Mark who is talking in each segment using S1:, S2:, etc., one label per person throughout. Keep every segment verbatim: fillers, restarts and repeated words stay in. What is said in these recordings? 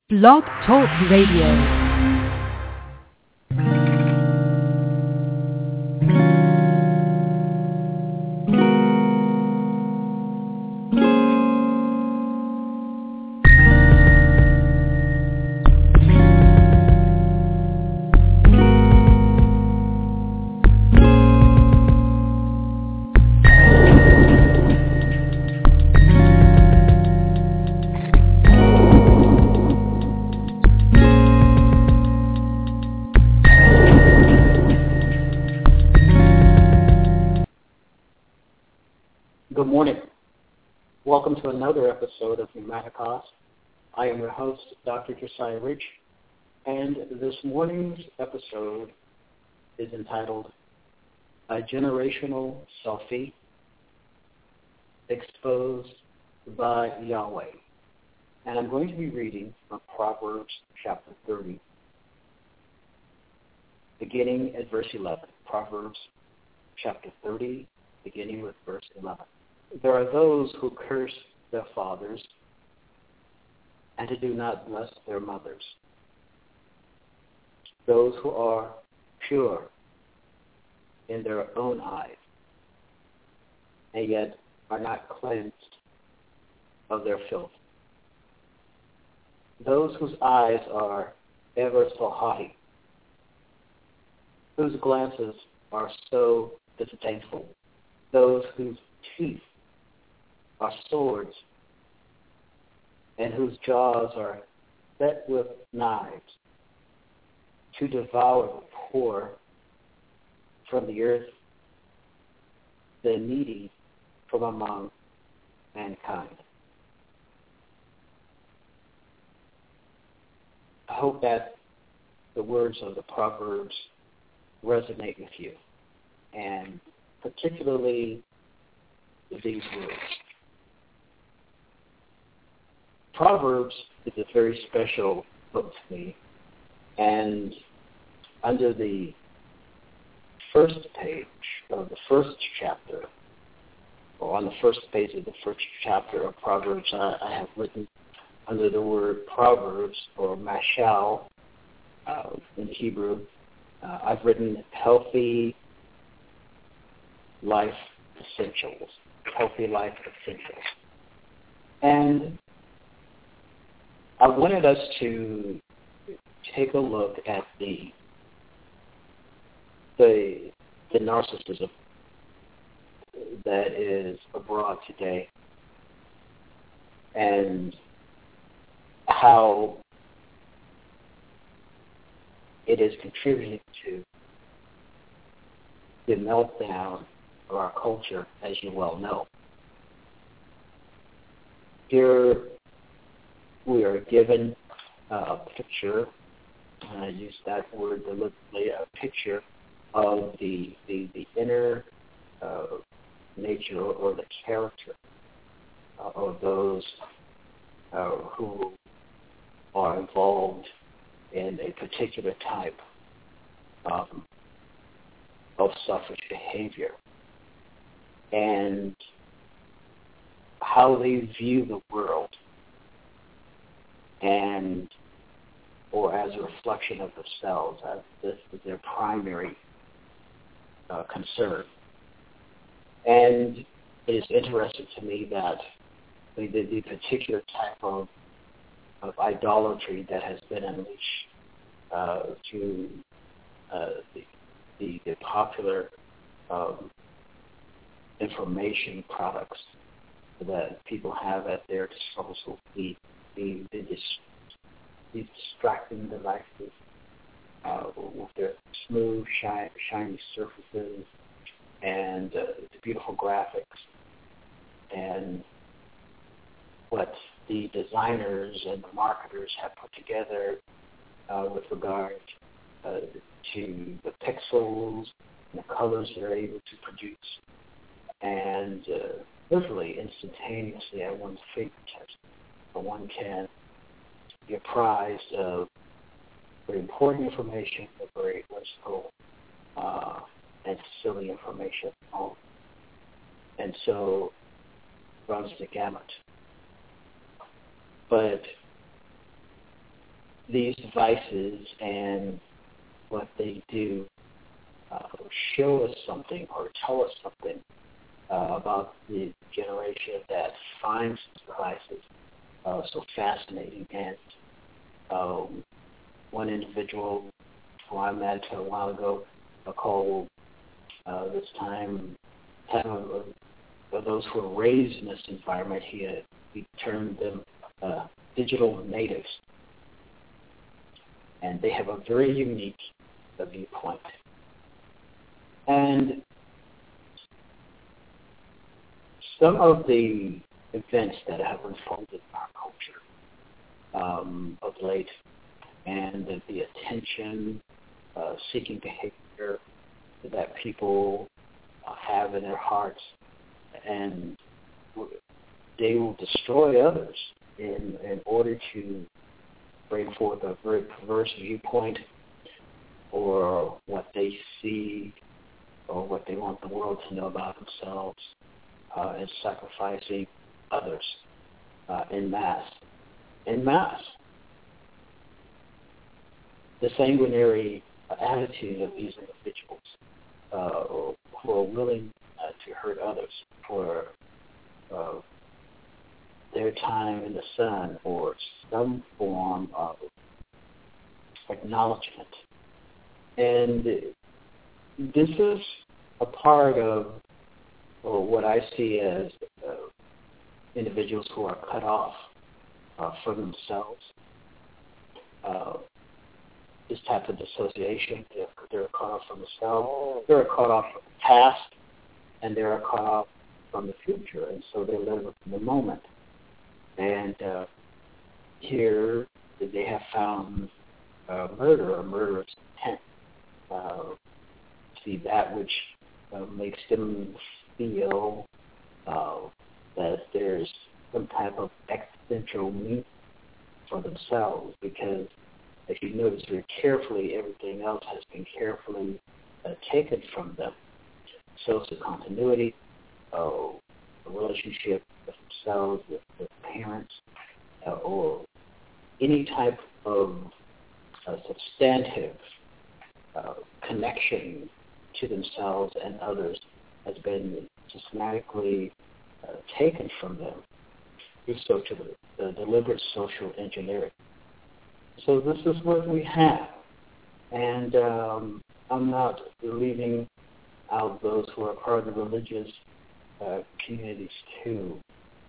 S1: Blog Talk Radio.
S2: Good morning. Welcome to another episode of Pneumaticos. I am your host, Doctor Josiah Rich, and this morning's episode is entitled A Generational Selfie Exposed by Yahweh. And I'm going to be reading from Proverbs chapter thirty, beginning at verse eleven. Proverbs chapter thirty, beginning with verse eleven. There are those who curse their fathers and who do not bless their mothers. Those who are pure in their own eyes and yet are not cleansed of their filth. Those whose eyes are ever so haughty, whose glances are so disdainful, those whose teeth are swords, and whose jaws are set with knives, to devour the poor from the earth, the needy from among mankind. I hope that the words of the Proverbs resonate with you, and particularly these words. Proverbs is a very special book to me, and under the first page of the first chapter, or on the first page of the first chapter of Proverbs, I, I have written under the word Proverbs, or Mashal uh, in Hebrew, uh, I've written healthy life essentials, healthy life essentials. And I wanted us to take a look at the the, the narcissism that is abroad today and how it is contributing to the meltdown of our culture, as you well know. Here we are given uh, a picture, and I use that word deliberately, a picture of the the, the inner uh, nature or the character uh, of those uh, who are involved in a particular type um, of selfish behavior, and how they view the world, and or as a reflection of themselves, as this is their primary uh, concern. And it is interesting to me that the, the particular type of of idolatry that has been unleashed uh, to uh, the, the, the popular um, information products that people have at their disposal, the the, the, dis, the distracting devices uh, with their smooth, shiny, shiny surfaces and uh, the beautiful graphics, and what the designers and the marketers have put together uh, with regard uh, to the pixels and the colors they're able to produce, and uh, literally instantaneously at one's fingertips, one can be apprised of very important information, but very whimsical uh, and silly information. And so runs the gamut. But these devices and what they do uh, show us something or tell us something uh, about the generation that finds these devices uh, so fascinating. And um, one individual who I met a while ago uh, called uh, this time uh, those who were raised in this environment, he, uh, he termed them uh, digital natives. And they have a very unique uh, viewpoint. And some of the events that have unfolded in our culture um, of late, and the, the attention uh, seeking behavior that people uh, have in their hearts, and they will destroy others in, in order to bring forth a very perverse viewpoint or what they see or what they want the world to know about themselves, uh, and sacrificing others uh, en masse. En masse. The sanguinary attitude of these individuals uh, who are willing uh, to hurt others for uh, their time in the sun or some form of acknowledgement. And this is a part of or what I see as uh, individuals who are cut off uh, from themselves. Uh, this type of dissociation, they're, they're cut off from themselves, they're cut off from the past, and they're cut off from the future, and so they live in the moment. And uh, here they have found uh, murder or murderous intent. Uh, see that which uh, makes them feel uh, that there's some type of existential meaning for themselves, because if you notice very carefully, everything else has been carefully uh, taken from them. Social continuity, uh, a relationship with themselves, with, with parents, uh, or any type of uh, substantive uh, connection to themselves and others has been systematically uh, taken from them through social, uh, deliberate social engineering. So this is what we have. And um, I'm not leaving out those who are part of the religious uh, communities too.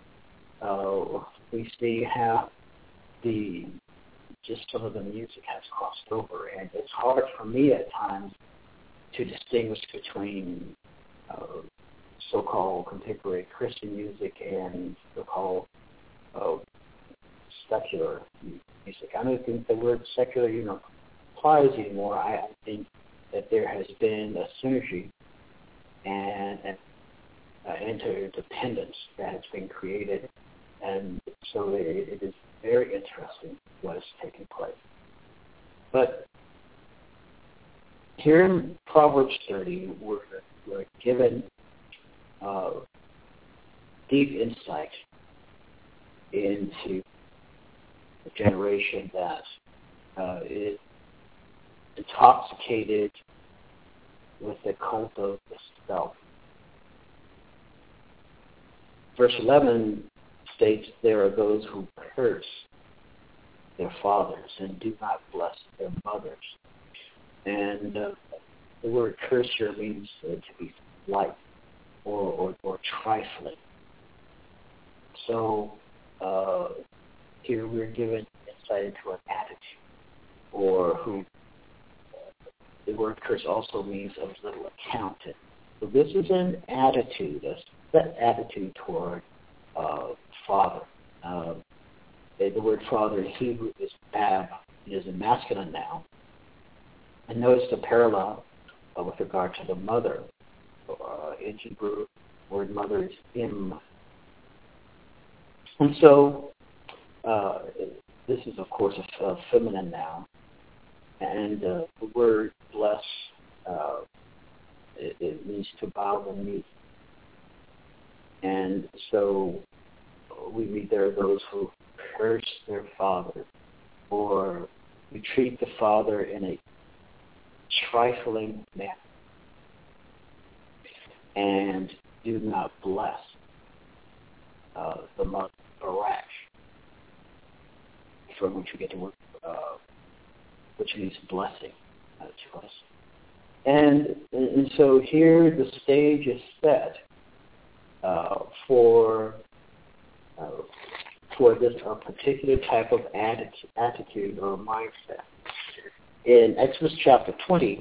S2: Uh, we see how the just some of the music has crossed over, and it's hard for me at times to distinguish between uh, so-called contemporary Christian music and so-called uh, secular music. I don't think the word secular, you know, applies anymore. I, I think that there has been a synergy and an uh, interdependence that has been created, and so it, it is very interesting what is taking place. But here in Proverbs thirty, we're, we're given uh, deep insight into a generation that uh, is intoxicated with the cult of the self. Verse eleven states, there are those who curse their fathers and do not bless their mothers. And uh, the word curse here means uh, to be slight or, or, or trifling. So uh, here we're given insight into an attitude, or who uh, the word curse also means of little account. So this is an attitude, a set attitude toward uh, father. Uh, the word father in Hebrew is bab. It is a masculine noun. And notice the parallel uh, with regard to the mother. Uh, in Hebrew, the word mother is im. And so uh, this is, of course, a, a feminine noun. And uh, the word bless, uh, it, it means to bow the knee. And so we read there are those who curse their father or you treat the father in a trifling manner and do not bless uh, the mother, Barash, from which we get the word, uh, which means blessing uh, to us. And, and so here the stage is set uh, for uh, for this uh, particular type of attitude, attitude or mindset. In Exodus chapter twenty,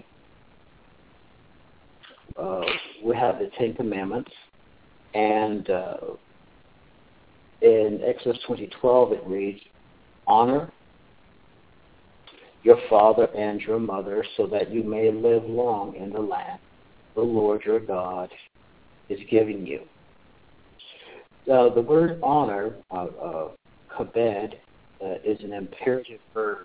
S2: uh, we have the Ten Commandments, and uh, in Exodus twenty twelve it reads, "Honor your father and your mother, so that you may live long in the land the Lord your God is giving you." Uh, the word honor, uh, uh, kabed, uh, is an imperative verb.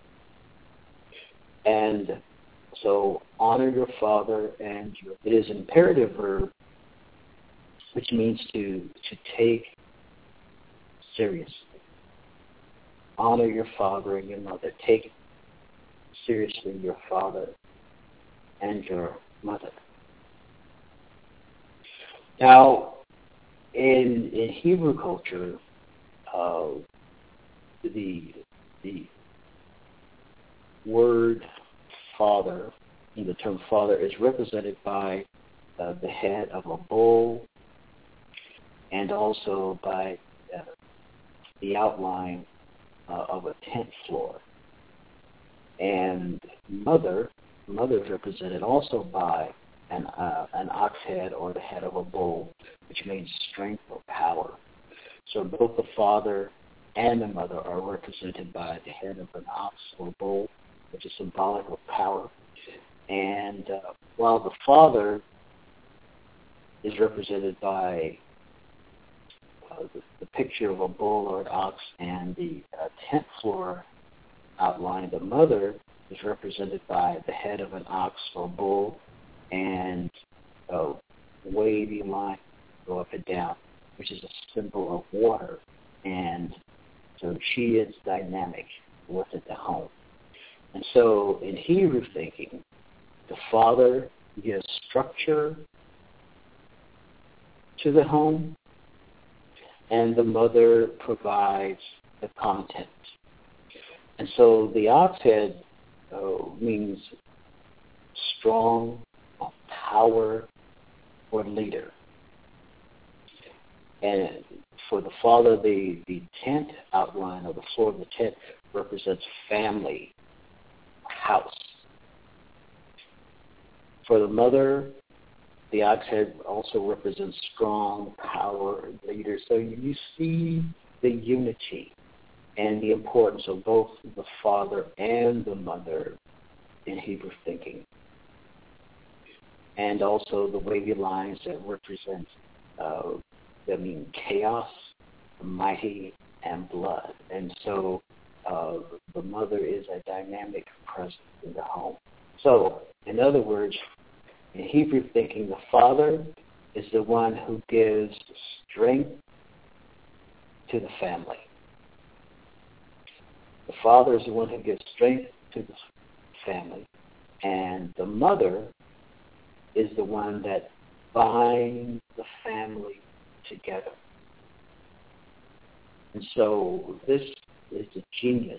S2: And so honor your father and your, it is an imperative verb, which means to, to take seriously. Honor your father and your mother. Take seriously your father and your mother. Now, in in Hebrew culture, uh, the the word father, the term father, is represented by uh, the head of a bull, and also by uh, the outline uh, of a tent floor. And mother, mother is represented also by an uh, an ox head or the head of a bull, which means strength or power. So both the father and the mother are represented by the head of an ox or bull, which is symbolic of power. And uh, while the father is represented by uh, the, the picture of a bull or an ox and the uh, tent floor outline, the mother is represented by the head of an ox or bull and a wavy line go up and down, which is a symbol of water. And so she is dynamic within the home. And so in Hebrew thinking, the father gives structure to the home, and the mother provides the content. And so the ox head uh, means strong, power, or leader. And for the father, the, the tent outline, or the floor of the tent, represents family, house. For the mother, the ox head also represents strong, power, leader. So you see the unity and the importance of both the father and the mother in Hebrew thinking. And also the wavy lines that represent, uh, that mean chaos, mighty, and blood. And so uh, the mother is a dynamic presence in the home. So, in other words, in Hebrew thinking, the father is the one who gives strength to the family. The father is the one who gives strength to the family. And the mother is the one that binds the family together. And so this is the genius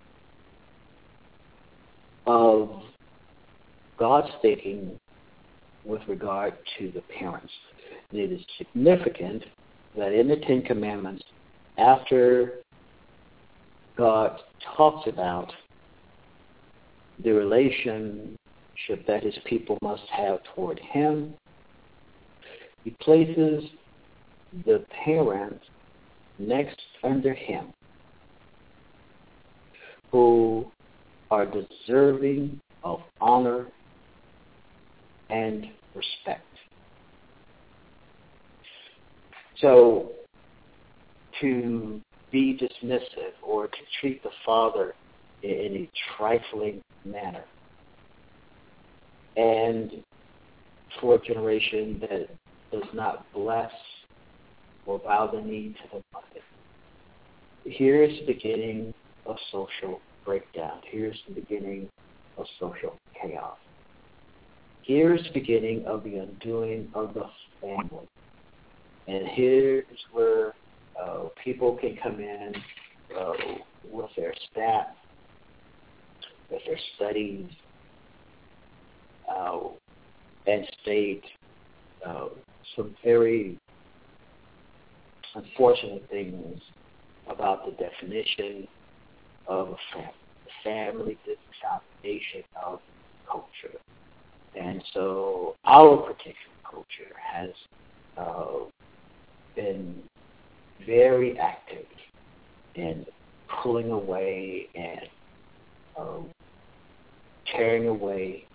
S2: of God's thinking with regard to the parents. And it is significant that in the Ten Commandments, after God talks about the relationship that his people must have toward him, he places the parents next under him, who are deserving of honor and respect. So to be dismissive or to treat the father in a trifling manner, and for a generation that does not bless or bow the knee to the mother, here is the beginning of social breakdown. Here's the beginning of social chaos. Here's the beginning of the undoing of the family. And here's where uh, people can come in uh, with their staff, with their studies, uh, and state uh, some very unfortunate things about the definition of a family. The family is the foundation of culture. And so our particular culture has uh, been very active in pulling away and um, tearing away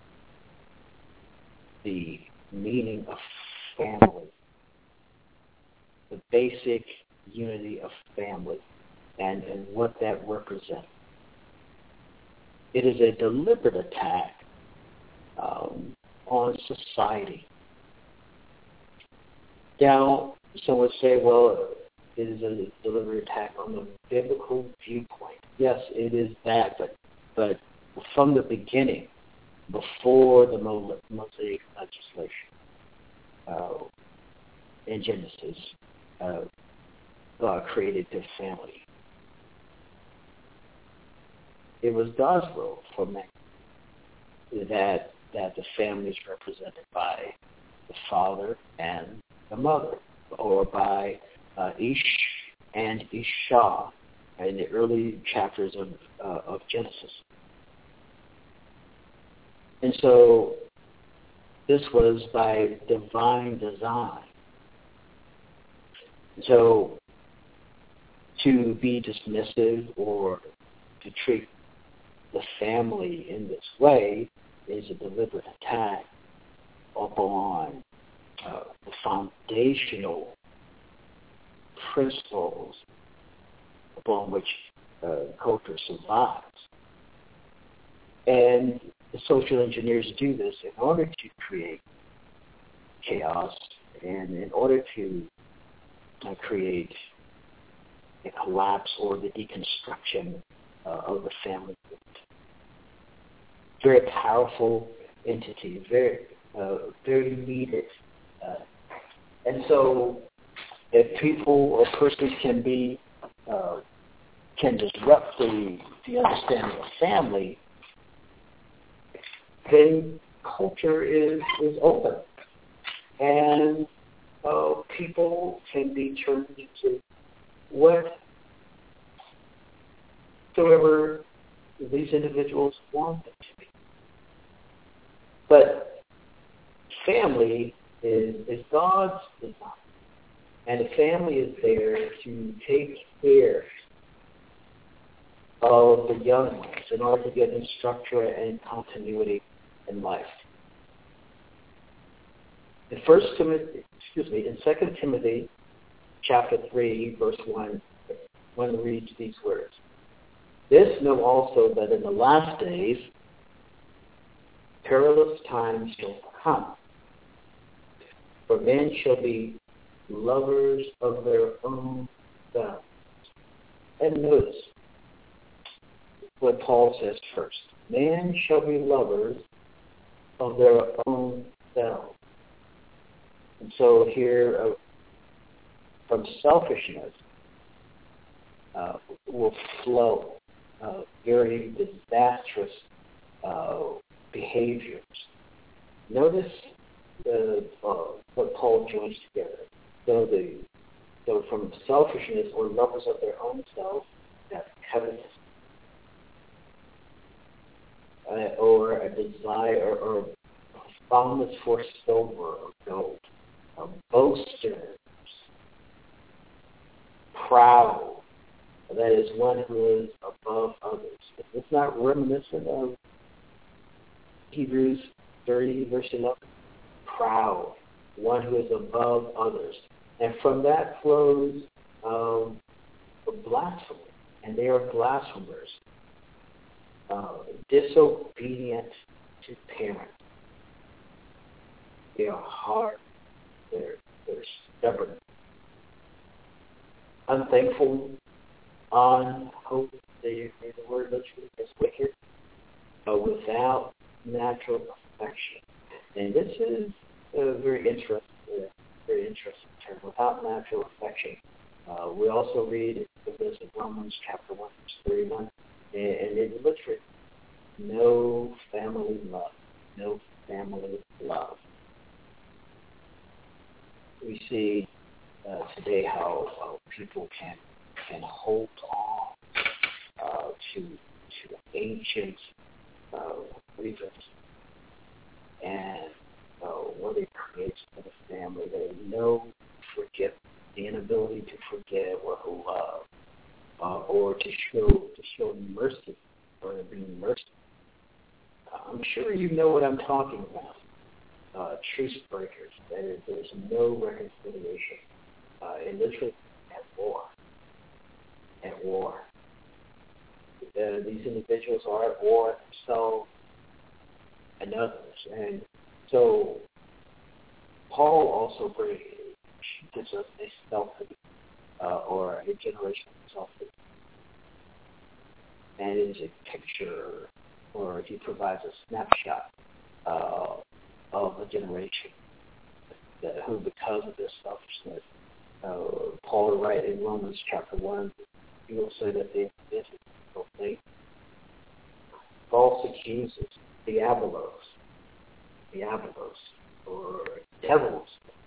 S2: the meaning of family, the basic unity of family, and, and what that represents. It is a deliberate attack um, on society. Now, some would say, well, it is a deliberate attack on the biblical viewpoint. Yes, it is that, but but from the beginning, before the Mosaic legislation uh, in Genesis, uh, God created this family. It was God's will for man that that the family is represented by the father and the mother, or by uh, Ish and Isha in the early chapters of uh, of Genesis. And so this was by divine design. So to be dismissive or to treat the family in this way is a deliberate attack upon uh, the foundational principles upon which uh, culture survives. And the social engineers do this in order to create chaos and in order to uh, create a collapse or the deconstruction uh, of the family unit. Very powerful entity, very, uh, very needed. Uh, and so if people or persons can be, uh, can disrupt the, the understanding of family, then culture is, is open. And uh, people can be turned into whatever these individuals want them to be. But family is, is God's design. And the family is there to take care of the young ones in order to get them structure and continuity in life. In First Timothy, excuse me, in Second Timothy, chapter three, verse one, one reads these words: "This know also that in the last days perilous times shall come, for men shall be lovers of their own selves." And notice what Paul says first: "Man shall be lovers of their own selves." And so here, uh, from selfishness uh, will flow uh, very disastrous uh, behaviors. Notice the, uh, what Paul joins together. So, the, so from selfishness or lovers of their own selves, that's covetousness. Uh, or a desire or fondness for silver or gold, a boaster, proud, that is one who is above others. It's not reminiscent of Hebrews thirty, verse eleven. Proud, one who is above others. And from that flows um, blasphemy, and they are blasphemers. Uh, disobedient to parents. They are hard. They're, they're stubborn. Unthankful, unholy, the, the word literally is wicked, uh, without natural affection. And this is a very interesting, uh, very interesting term, without natural affection. Uh, we also read this in Romans chapter one, verse thirty-one, and, and it's literally no family love, no family love. We see uh, today how uh, people can can hold on uh, to to ancient uh, beliefs and uh, what it creates for the family. They know forget the inability to forget or to love, uh, or to show to show mercy or to be merciful. I'm sure you know what I'm talking about. Uh, truce breakers. There, there's no reconciliation. Uh, and literally at war. At war. Uh, these individuals are at war themselves and others. And so Paul also brings, gives us a selfie uh, or a generational selfie. And it is a picture, or he provides a snapshot uh, of a generation that, who, because of this selfishness, uh, Paul will write in Romans chapter one, he will say that they invented things. False accusers, diabolos, diabolos, or devils.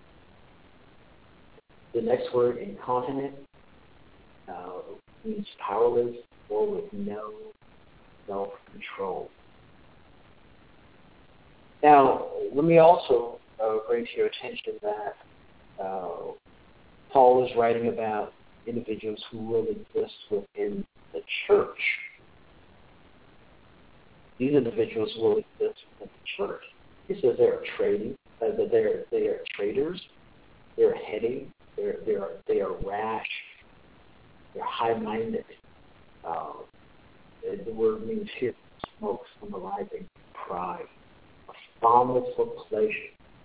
S2: The next word, incontinent, uh, means powerless or with no self-control. Now, let me also uh, bring to your attention that uh, Paul is writing about individuals who will exist within the church. These individuals will exist within the church. He says they are trading, uh, that they are they are traitors, they are heady, they are they are they are rash, they're high-minded. Uh, the word means here smoke, symbolizing pride. Fondness for pleasure,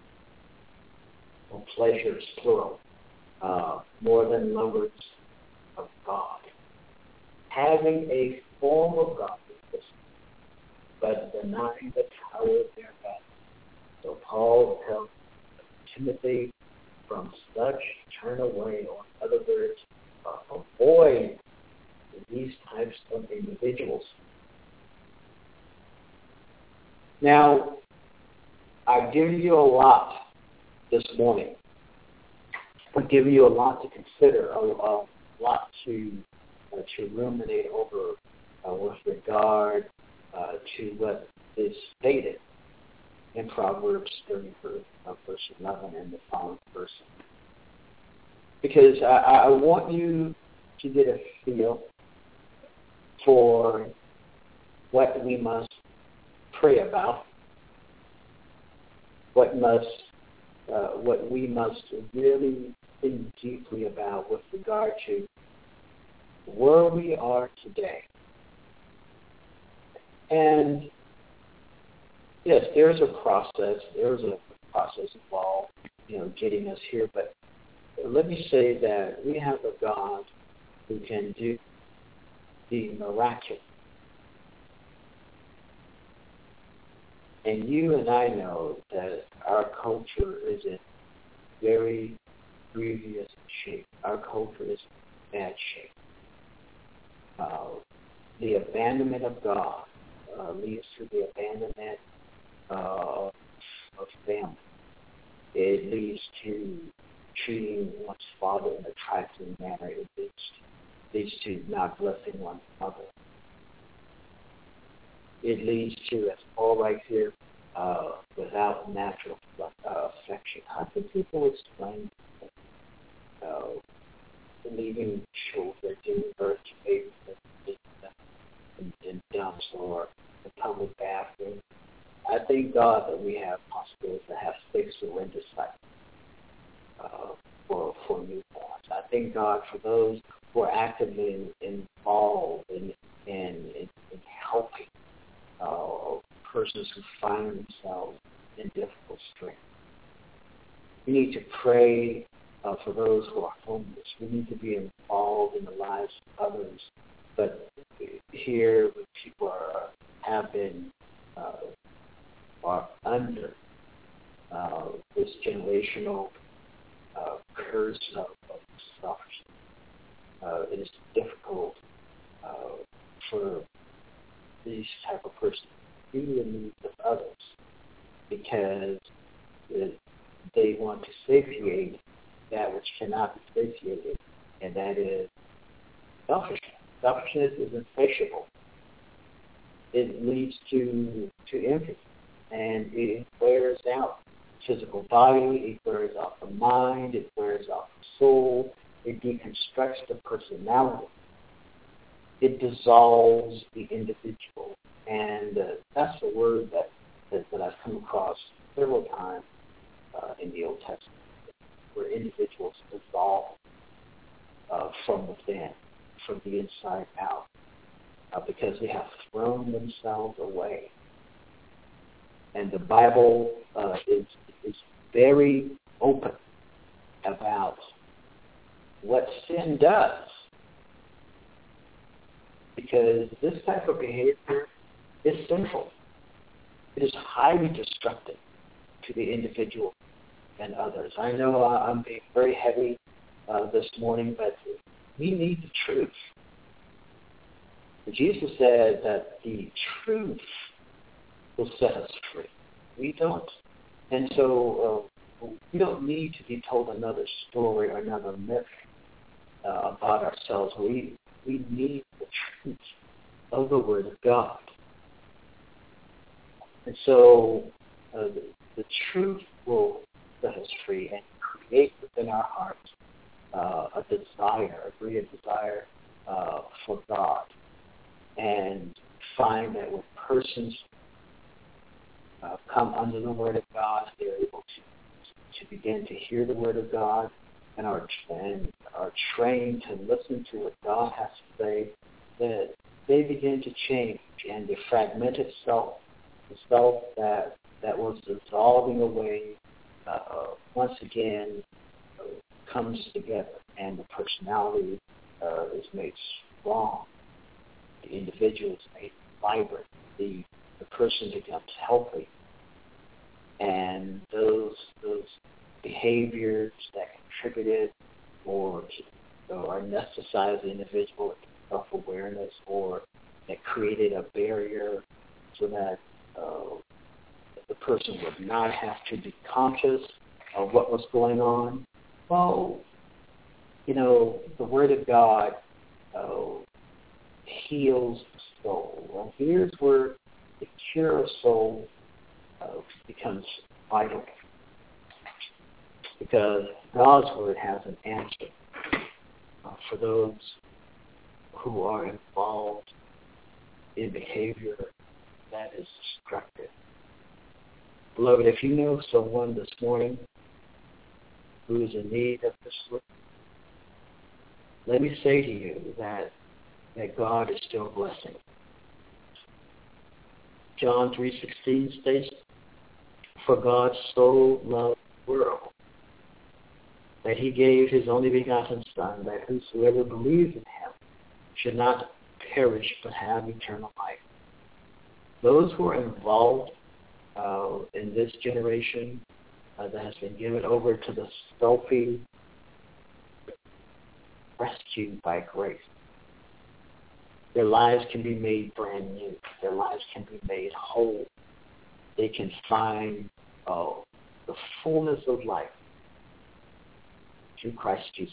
S2: or pleasures, plural, uh, more than lovers of God. Having a form of godliness, but denying the power of their God. So Paul tells Timothy, from such turn away, or in other words, uh, avoid these types of individuals. Now, I've given you a lot this morning. I've given you a lot to consider, a, a lot to uh, to ruminate over uh, with regard uh, to what is stated in Proverbs thirty, uh, verse eleven, and the following verse. Because I, I want you to get a feel for what we must pray about. What must, uh, what we must really think deeply about with regard to where we are today. And yes, there's a process. There's a process involved, you know, getting us here. But let me say that we have a God who can do the miraculous. And you and I know that our culture is in very grievous shape. Our culture is in bad shape. Uh, the abandonment of God uh, leads to the abandonment uh, of family. It leads to treating one's father in a trifling manner. It leads to, leads to not blessing one's mother. It leads to, as Paul writes here, uh, without natural uh, affection. How can people explain uh, leaving children, giving birth to babies in, in dumps or in public bathrooms? I thank God that we have hospitals that have safe surrender sites uh, for, for newborns. I thank God for those who are actively in, involved in, in, in, in helping Uh, persons who find themselves in difficult straits. We need to pray uh, for those who are homeless. We need to be involved in the lives of others. But here people are, have been uh, are under uh, this generational uh, curse of, of selfishness. Uh, it is difficult uh, for these type of persons to see the needs of others because it, they want to satiate that which cannot be satiated, and that is selfishness. Selfishness is insatiable. It leads to to envy, and it wears out the physical body, it wears out the mind, it wears out the soul, it deconstructs the personality. It dissolves the individual, and uh, that's the word that, that, that I've come across several times uh, in the Old Testament, where individuals dissolve uh, from within, from the inside out, uh, because they have thrown themselves away. And the Bible uh, is is very open about what sin does, because this type of behavior is sinful. It is highly destructive to the individual and others. I know I'm being very heavy uh, this morning, but we need the truth. Jesus said that the truth will set us free. We don't. And so uh, we don't need to be told another story or another myth uh, about ourselves. We, we need the truth of the Word of God. And so uh, the, the truth will set us free and create within our hearts uh, a desire, a greater desire uh, for God. And find that when persons uh, come under the Word of God, they're able to, to begin to hear the Word of God and are, and are trained to listen to what God has to say, that they begin to change, and the fragmented self, the self that, that was dissolving away, uh, once again uh, comes together, and the personality uh, is made strong. The individual is made vibrant. The, the person becomes healthy. And those those behaviors that contributed or, or anesthetized the individual with self-awareness, or that created a barrier so that uh, the person would not have to be conscious of what was going on. Well, you know, the Word of God uh, heals the soul. Well, here's where the cure of soul uh, becomes vital, because God's Word has an answer uh, for those who are involved in behavior that is destructive. Beloved, if you know someone this morning who is in need of this, let me say to you that that God is still blessing. John three sixteen states, "For God so loved the world that he gave his only begotten Son, that whosoever believes in him should not perish but have eternal life." Those who are involved uh, in this generation uh, that has been given over to the selfie, rescued by grace. Their lives can be made brand new. Their lives can be made whole. They can find uh, the fullness of life through Christ Jesus.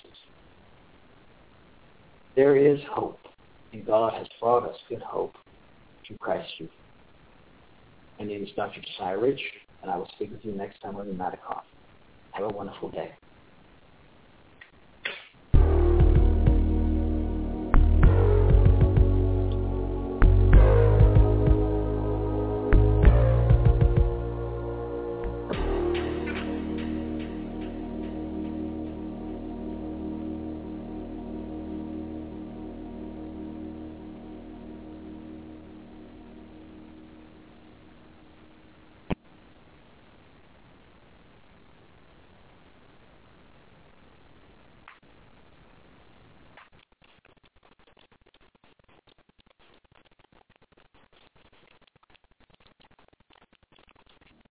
S2: There is hope, and God has brought us good hope through Christ Jesus. My name is Doctor Josiah Rich, and I will speak with you next time on the Matter Coffee. Have a wonderful day.